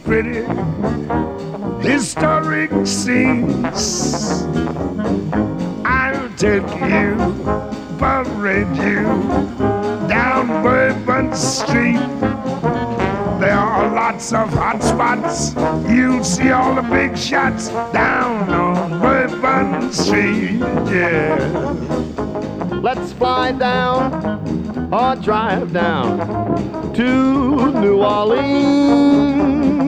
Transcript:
pretty historic scenes. I'll take you, parade you down Bourbon Street. There are lots of hot spots. You'll see all the big shots down on Bourbon Street, yeah. Let's fly down or drive down to New Orleans.